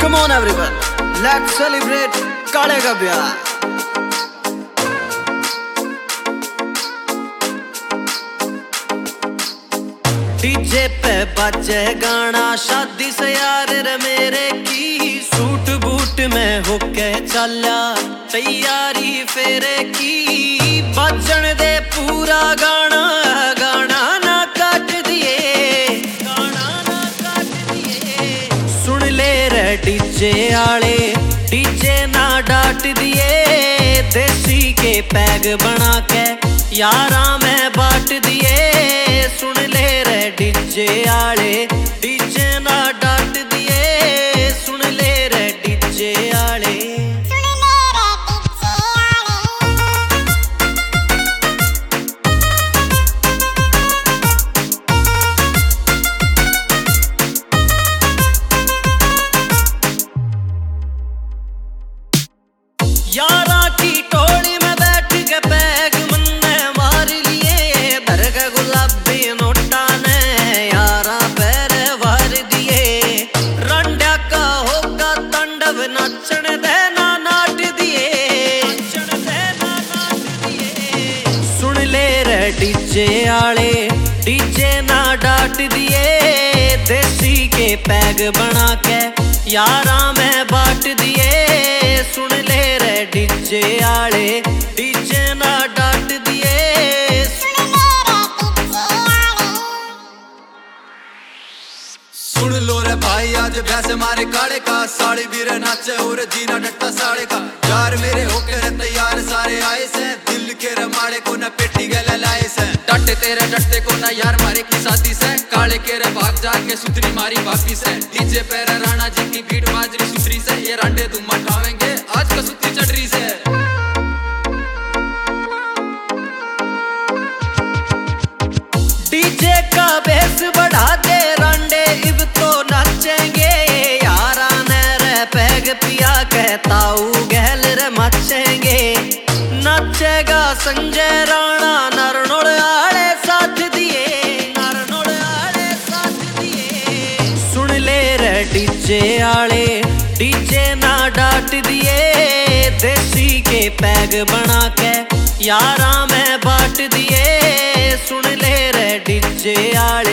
Come on everyone, let's celebrate काले का ब्याह। डीजे पे बजे गाना शादी से यार रे मेरे की, सूट बूट में होके चला तैयारी फेरे की। बजन दे पूरा गाना, गाना ना काट दिए, गाना ना काट दिए। सुन ले रे डीजे आले, डीजे ना डांट दिए। देसी के पैग बना के यारा में बांट दिए। सुन ले रे डीजे आले, डीजे ना डांट दिए। सुन ले रे डीजे आले। यारा की टोली में बैठ के पैग मन्ने मार लिए। भर के गुलाबी नोटा ने यारा पैर भर दिए। रंडा का होगा तांडव, नाचन देना नाट दिए, नाचन देना नाट दिए। सुन ले रे डीजे आले, डीजे ना डांट दिए। देसी के पैग बना के यारा में बांट दिए। सुन ले रे डीजे आले, डीजे ना डांट दिए। सुन लो रे भाई आज वैसे मारे काले का, साड़ी भी रे नाचे और जीना डट्टा साड़े का। यार मेरे होके रे तैयार सारे आए से, दिल के रे मारे को न पेटी गले लाए से। डटे तेरे डटते को न यार मारे की शादी से, काले के रे भाग जाके सुतरी मारी वापी से। डीजे पे रे राणा जी की बीट बाजरी सुतरी से, ये रांडे तुम मठावेंगे आज का सुतरी चटरी से। डीजे का बेस बढ़ा दे रांडे इब तो नाचेंगे। यारा ने रे पैग पिया कहता गहल रे मचेंगे। नाचेगा संजय राणा, नरनोड़ आले साथ दिए, नरनोड़ आले साथ दिए। सुन ले रे डीजे आले, डीजे ना डांट दिए। देसी के पैग बना के यारा में बांट दिए। सुन ले रे डीजे आले।